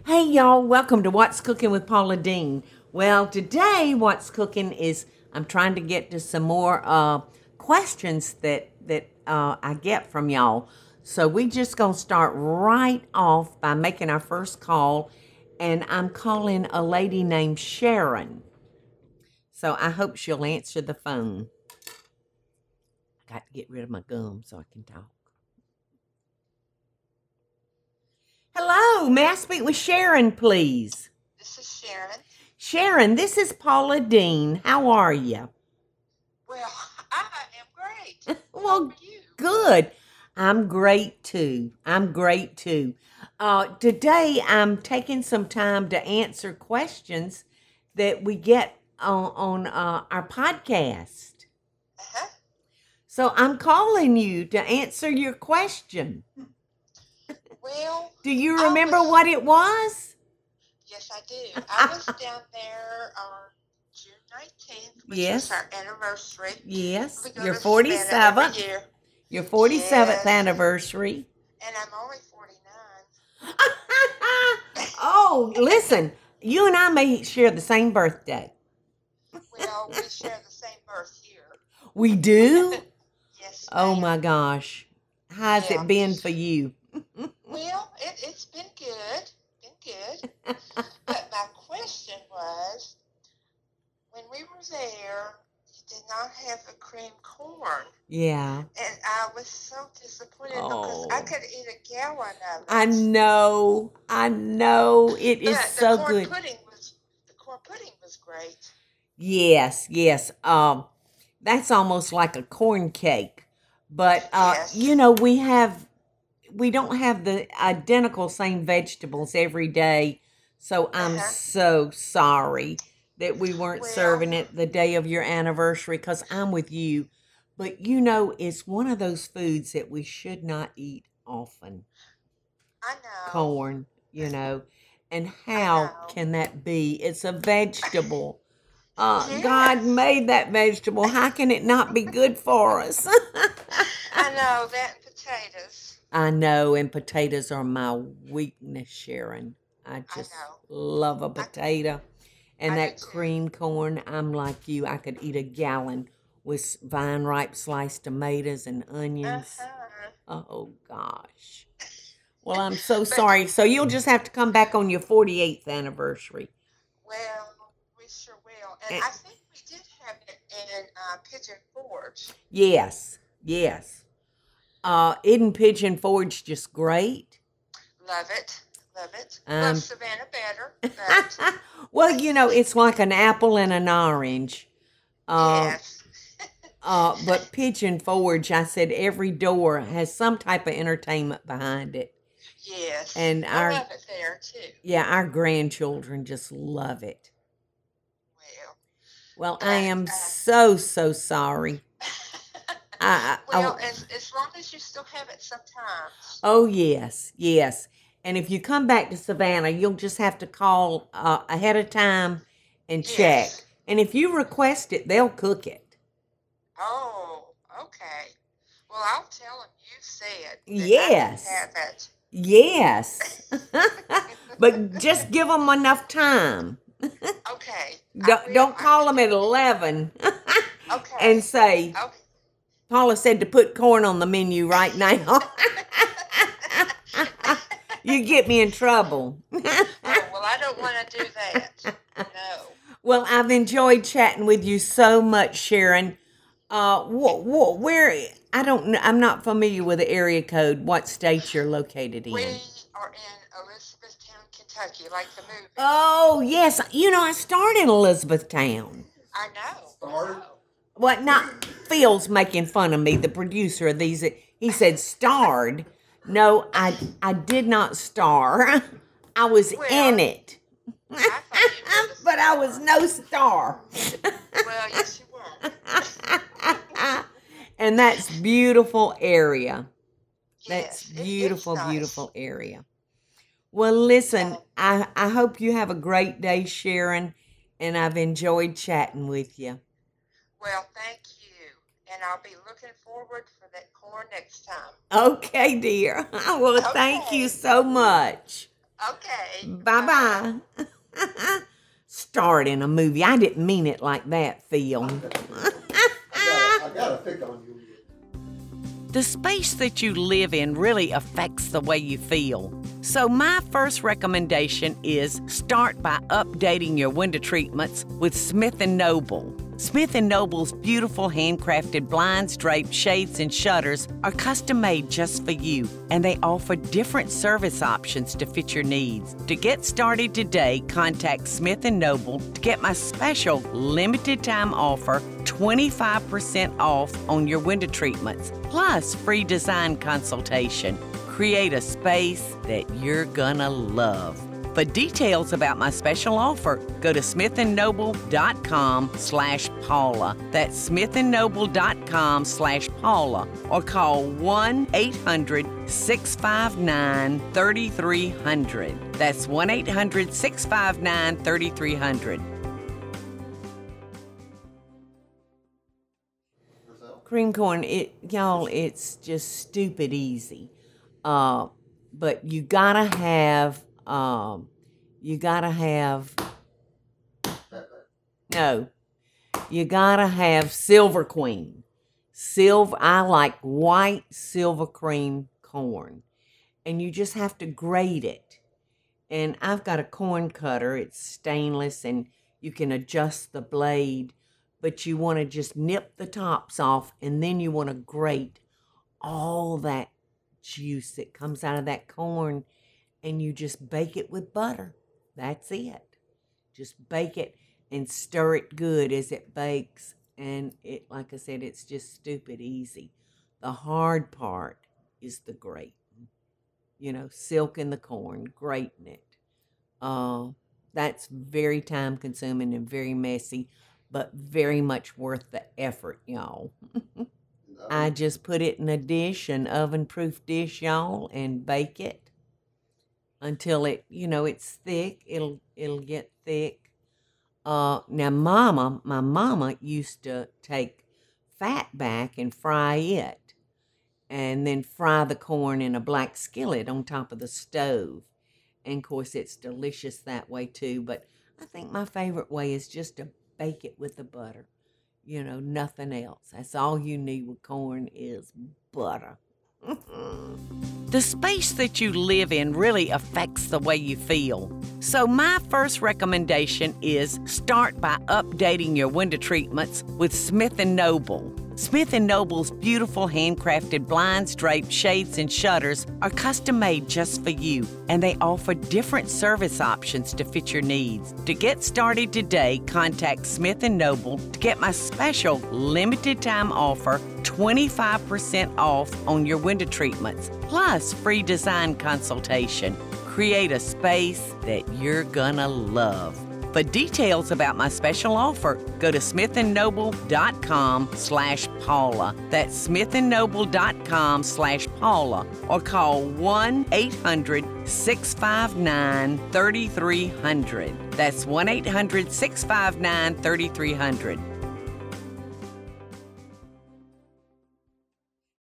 Hey y'all, welcome to What's Cooking with Paula Dean. Well, today What's Cooking is I'm trying to get to some more questions that I get from y'all. So we just gonna start right off by making our first call, and I'm calling a lady named Sharon. So I hope she'll answer the phone. I got to get rid of my gum so I can talk. Hello, may I speak with Sharon, please? This is Sharon. Sharon, this is Paula Dean. How are you? Well, I am great. How Well, are you? good. I'm great too. Today I'm taking some time to answer questions that we get on our podcast. Uh-huh. So I'm calling you to answer your question. Well, Do you I remember was, what it was? yes, I do. I was down there on June 19th, which was Yes, our anniversary. yes. We go Your to Savannah every 47th. year. Your 47th Yes, anniversary. and I'm only 49. Oh, listen, you and I may share the same birthday. Well, we share the same birth year. We do? Yes, Oh ma'am. my gosh. How's Yeah. it been for you? Well, it's been good. Been good. But my question was, when we were there, you did not have the cream corn. Yeah. And I was so disappointed because I Oh, could eat a gallon of I it. know. I know. It is But so good. the corn pudding was great. Yes, yes. That's almost like a corn cake. But Yes. we don't have the identical same vegetables every day. So I'm Uh-huh. so sorry that we weren't Well, serving it the day of your anniversary because I'm with you. But it's one of those foods that we should not eat often. I know. Corn. And I how know. can that be? It's a vegetable. God Yes. made that vegetable. How can it not be good for us? I know that and potatoes. I know, and potatoes are my weakness, Sharon. I I just know. love a I potato. And I do that too. cream corn, I'm like you. I could eat a gallon with vine ripe sliced tomatoes and onions. Uh-huh. Oh, gosh. Well, I'm so But sorry. So you'll just have to come back on your 48th anniversary. well, we sure will. And And I think we did have it in Pigeon Forge. yes, yes. Isn't Pigeon Forge just great? Love it. Love it. Love Um, Savannah better, but well, it's like an apple and an orange. Uh, yes. but Pigeon Forge, I said every door has some type of entertainment behind it. Yes. And I love it there too. our grandchildren just love it. Well, Well, I but am so, so sorry. well, as long as you still have it sometimes. Oh, yes, yes. And if you come back to Savannah, you'll just have to call ahead of time and check. Yes. And if you request it, they'll cook it. Oh, okay. Well, I'll tell them you said that I can Yes, have it. yes. But just give them enough time. Okay, I will. Don't I call can them do at it. 11 and Okay. say, Okay. Paula said to put corn on the menu right now. You get me in trouble. Oh, well, I don't want to do that. No. Well, I've enjoyed chatting with you so much, Sharon. Where I don't know, I'm not familiar with the area code. What state you're located We in? are in Elizabethtown, Kentucky, like the movie. Oh yes, I started in Elizabethtown. I know. I know. What? Not Phil's making fun of me, the producer of these. He said starred. No, I did not star. I was in Well, it, I thought you were the but I was star. no star. Well, yes, you were. And that's beautiful area. That's Yes, it's beautiful, nice. beautiful area. Well, listen, And I hope you have a great day, Sharon, and I've enjoyed chatting with you. well, thank you. And I'll be looking forward for that corn next time. Okay, dear. Well, thank you Okay. so much. Okay. Bye-bye. Starred in a movie. I didn't mean it like that, Phil. I gotta pick on you. The space that you live in really affects the way you feel. So my first recommendation is start by updating your window treatments with Smith & Noble. Smith & Noble's beautiful handcrafted blinds, drapes, shades, and shutters are custom made just for you, and they offer different service options to fit your needs. To get started today, contact Smith & Noble to get my special limited time offer, 25% off on your window treatments, plus free design consultation. Create a space that you're gonna love. For details about my special offer, go to smithandnoble.com/Paula. That's smithandnoble.com/Paula, or call 1-800-659-3300. That's 1-800-659-3300. Cream corn, y'all, it's just stupid easy. But you gotta have Silver Queen. I like white Silver Cream corn. And you just have to grate it. And I've got a corn cutter. It's stainless and you can adjust the blade. But you want to just nip the tops off and then you want to grate all that juice that comes out of that corn, and you just bake it with butter. That's it. Just bake it and stir it good as it bakes, and it, like I said, it's just stupid easy. The hard part is the grating. Silking the corn, grating it. That's very time consuming and very messy, but very much worth the effort, y'all. I just put it in a dish, an oven-proof dish, y'all, and bake it until it's thick. It'll get thick. Now, my mama used to take fat back and fry it, and then fry the corn in a black skillet on top of the stove. And, of course, it's delicious that way, too. But I think my favorite way is just to bake it with the butter. Nothing else. That's all you need with corn is butter. The space that you live in really affects the way you feel. So my first recommendation is start by updating your window treatments with Smith & Noble. Smith & Noble's beautiful handcrafted blinds, drapes, shades, and shutters are custom made just for you, and they offer different service options to fit your needs. To get started today, contact Smith & Noble to get my special limited time offer, 25% off on your window treatments, plus free design consultation. Create a space that you're gonna love. For details about my special offer, go to smithandnoble.com/Paula. That's smithandnoble.com/Paula, or call 1-800-659-3300. That's 1-800-659-3300.